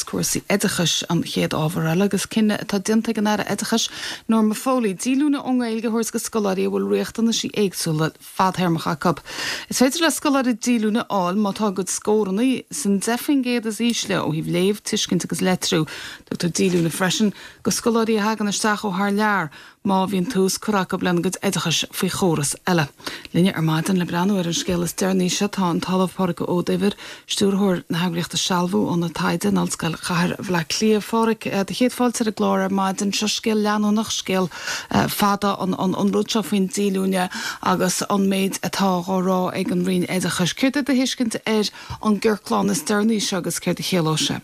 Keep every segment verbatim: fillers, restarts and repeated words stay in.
cuasaí edachas an chéad ábhar agus cinenne atá dinta gan air edachas nóir ma fólaí dílúna óngailge thuirs go scoláirí bhfuil riachtainna sí éagsúla fadhermacha cap. Is féidir le scoláirí dílúna áil má tá go scórannaí san defin géad as ísle ó híh léomh tuiscint agus letrú Dr dílúna freisin go scoláirí a hagan isteach ó th lear má bhíon túús choracha blen go edachas faoi chóras eile. Linne ar maidin le breanú ar an scélas dearní se tá an talamhpáracha ó David stúrthóir na hagliachta sealbhú ó na taide ná scail chahar bhla clia fáric de chéad fáilte a glóir ar maidin se scéal leanú nach scéal fada an an rútse faoin dílúne agus an méid atá rá ag an rion edachas. Céirte a hiiscint ar an ggurchlán is dearní se agus céir de chéalóise.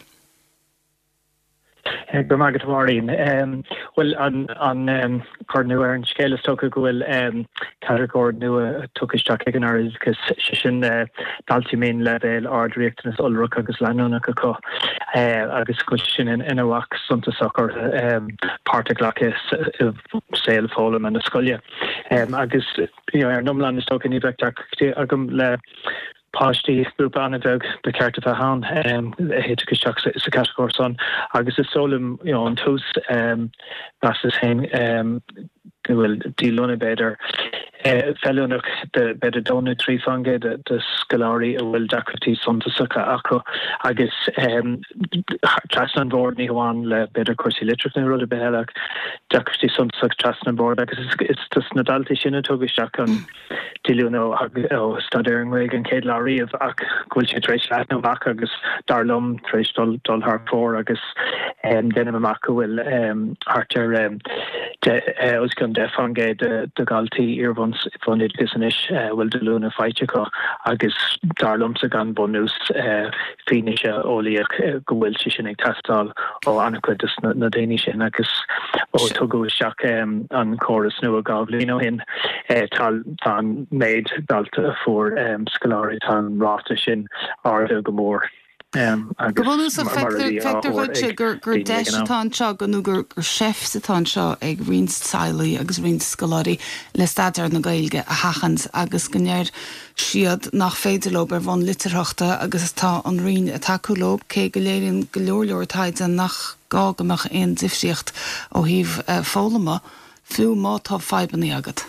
Go mágad bhharín. Well an an um, chuir nua ar an scélas tucha go bhfuil um, categóir nua tuchaisteach ag an áras gus sin uh, daltaimín le bhéil ardríochtanas ulrach agus leanúnach acu uh, agus go sin in ina bhac sunta sochar um, páirteach saoil fólam an na scoile. Um, agus you know, ar numlan is tucha ní bheicteach agam le Pastí grúpa anna bheag de cearta a hán héite go seach sa categóir son agus is solam an tús bas is hain go bhfuil dílúna beidir fellúnach de beidir dóna trí fange de scoláirí a bhfuil decretí suntasacha acu agus trasna bhór ní bháin le beidir cuasaí litreach na rud a behéach decretí suntasach trasna bhór agus is tus na daltaí sinna tugasteach an dílúna ó stadéiring réig an céad láiríomh ach gúil sé trééis leithna bhacha agus darlumm trééis dul dul thar fór agus déanam amach go bhfuil hartar os gan de fange de de galtí irvons funded business will de luna feite go agus darlum sa gan bonus finische oliach gohfuil sin ag tastal ó anquid na déine sin agus ó tugu seach an choras nu a gablino hin tal tan maid dalta for scoláirí tan ráta sin ar gomór. Gohfuil sa feictar gur gur deistá seo ganú gur gur sef satá seo ag rionstálaí agus rionscoláirí le staidir na Gaeilge a hachans agus gnéir siad nach féidirlób ar bhain litirachta agus tá an rion a takeúlób cé go léironn go leorleortaide nach gá goach aon difsiocht ó híh fólama fiú má tá febannaí agat.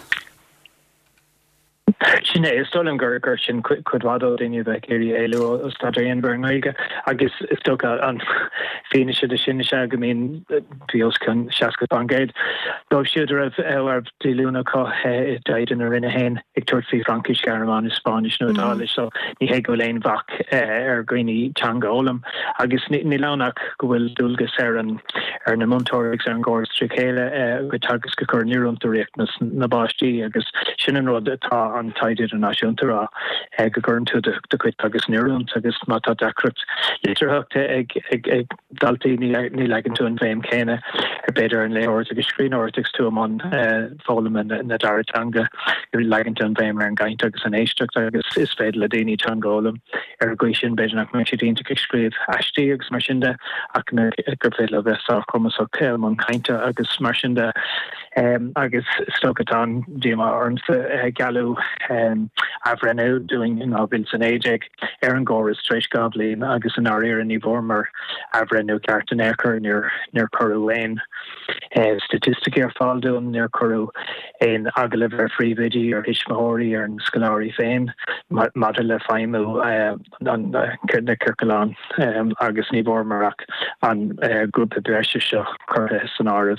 Sinné is stolam gur gur sin chudhádó daine bheith éirí éile ó staidir bar ngaige agus is tócha an féiniise de sinne se go mín bhíos chun seaca bangéid. Dó siúd ar ar dílúna có daidan ar rinne hain ag tuairtí Frankis Germán Spáis nó dála so ní hé go léon bhac ar gcuoine teanga ólam agus ní lánach go bhfuil dúlgus ar an ar na montórigs ar an ggóir strichéile go tagus go chur níúntaíochtnas na báistí agus sin an rud atá an taidir an náisiúntará go gurn tú de chuid agus níúnt agus mátá decret litirthachta ag ag daltaí ní legan tú an bhéim chéine ar beidir an léir agus scríóirteach tú amán fólam na daratanga gur legan tú an bhéim ar an gaiint agus an éisteach agus is féidir le daoine teangólam ar a gcuid sin beidir nach mar sé dínta scríomh eistí agus mar sin de ach gur féile bheitá chumasach an cainte agus mar sin de agus stogatán díama ormsa galú Avrenú doing in Avils an Ajeg, Aaron Goris, Trish Goblin, agus an Arir and Ivormer, Avrenú Carton Eker near near Curru Lane, statistic er Faldum near Curru in Agaliver Free Vidi or Hishmahori or Scolari Fane, Madela Faimu on the Kirkalan, agus Nivormer on group of Bershisha, Curtis and Arif.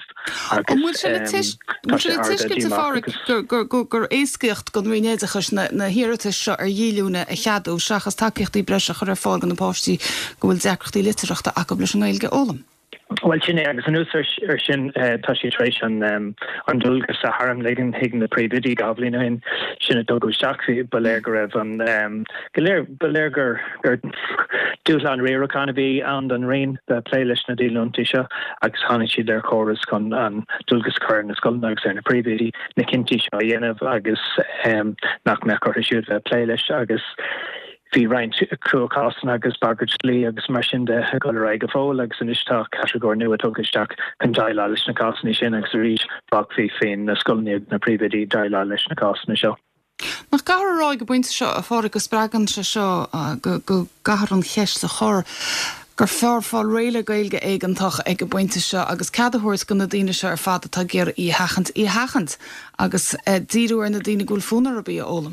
Gur éisceocht go rinéidechas na hiiritas seo ar díliúna a cheadú seachas takeíochtaí breise chur ar fáil gan na páistí go bhfuil deachtaí litirachta a go leis an Gaeilge ólam. Well, sin agus an úsar ar sin tá sé trééis an an dulgus a harm legan higan na prébidí gablína in sinna dogu seachí beléir go raibh an goléir beléir gur gur dús an réirechánna bhí an an réin de playlist na dílúntaí seo agus hána siad ar choras chun an dulgus chur na scoilnagus ar na prébidí na cintí seo dhéanamh agus nach me chuir siúd bheith playlist agus Bhí reint cruúcásan agus bagad lí agus mar sin de go raig go fóil agus an isteach categóir nua tugasteach chun dailá leis na cásanna sin agus a rís bach bhí féin na scoilníod na príomhidí dailá leis na cásanna seo. Nach gahar go buinte seo a fára go spragan se seo go gahar an cheis le chor gur fearfáil réile gailge éigentach ag go buinte seo agus cadthúirs go na daine seo ar fad atá ggéir í hachant í hachant agus díúir na daine gúil fúnar a bí ólam.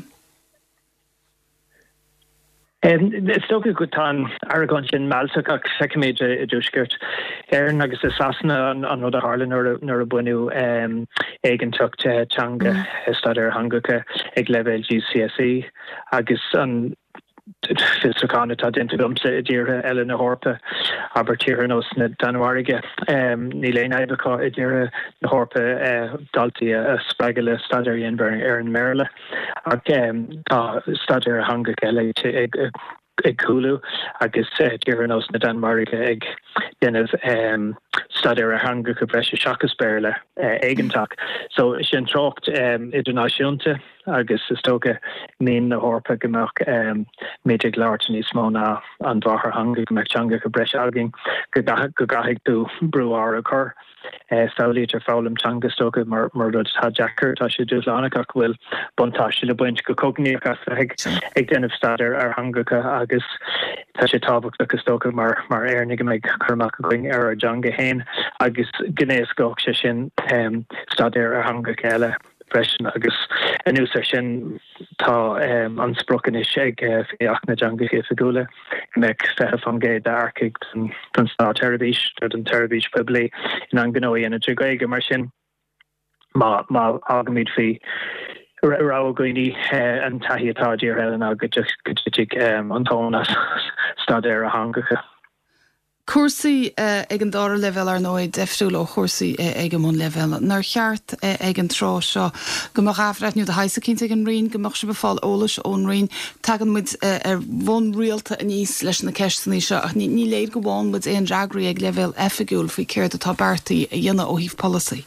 Sto go tá Aragon sin Malta ach feicimiid a dúsgurt. Éan agus is sasna an rud a Harlan nuair a buinú éigentucht teanga staidir hangacha ag level G C S E agus an Fiscana tá dinta gomsa i ddíre eile na hórpa aber tíar nos na Danwarige ní léon aibeá i ddíre na hórpa daltaí a spregale staidir dhéanamh ar an Maryla ach tá staidir hangacha eile ag ag cúlú agus tíar nos na Danwarige ag déanamh staidir a hangacha breise seachas béirle éigentach. So sin trocht idirnáisiúnta agus is tóga mín na hórpa gomach méidir láirta níos mó ná an bháthair hanga go meachteanga go breis agin go gaithigh tú brúár a chur stáilíte fálamtanga tóga mar mar rud tá Jackar tá sé dúsláánach ach bhfuil buntáiste le buint go cognaíach as ag ag déanamh staidir ar hangacha agus tá sé tábhacht agus tóga mar mar airnig meid chumach going ar a djanga héin agus gnéas gach sé sin staidir ar hangacha eile. Agus an úsar sin tá ansprochen is ag féach na djangaché figúla me fe fan gé darcaig tan stá terabís an terabís publi in an gnóí an a tugaige mar sin má má agamid fi ra goine an tahiatádíir heile a go antónas stadéir a hangacha. Cuasaí ag an dára level ar nóid defriúil ó chósaí ag an mún level. Nar cheart ag an trá seo go mar rafreithniú a haisa cinnte ag an rion go mar se befáil ólas ón rion tagan muid ar bhn rialta a níos leis na ceistení seo ach ní léad go bháin muid éon dragraí ag level effigiúil faoi céir atá beartaí a dhéanana ó híh policy.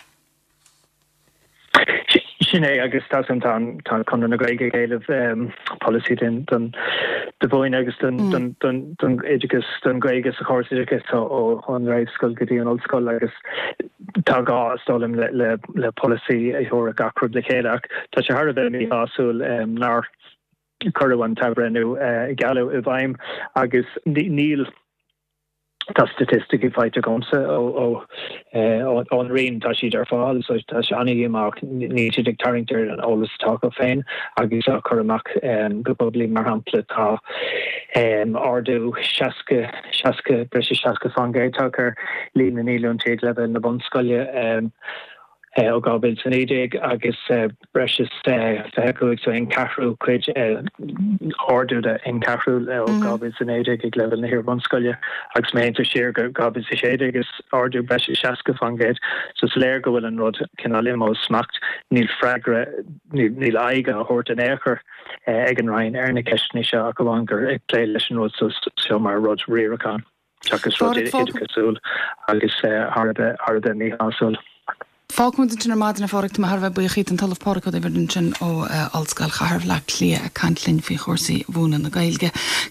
Sinné agus tá an tá chun na gaige géileh policy den den de bhin agus den den den den éidegus den gaigus a chóirsidegus ó an raibhscoil go dtí an ollscoil agus tá gá stolam le le le policy a thóra gacrúb le chéileach tá sé har bheith mí áúil nar chuhan tabrenú galú i bhaim agus níl tá statistic i bhaite gomsa ó an rion tá siad ar fáil so tá se anna dhéach ní siad ag taringtar an ólas tá go féin agus a chuach go bublí mar hampla tá ardú seaca seaca breise seaca fangéir tá chu lína nílún téad le na bonscoile ó gábil san éideag agus breis feúig so in carú chuid orúda in carú ó gábil san éideag ag le na hir bonscoile agus méintar siar go gábil sa séide agus orú breis seaca fangéid so sa léir go bhfuil an rud cinná limó smacht níl freigra níl aige a thuirt an éair ag an rain ar na ceistní seo a go bhain gur ag lé leis an rud seo mar rud riarachán teachas rud idirchasúil agus arda ní hasúil. Fágmúnta sin máid na fáracht mar bheith buchaí an talamh páracha d bhar sin ó allscail chahar le lia a cantlinn fao chósaí bhúna na gailge.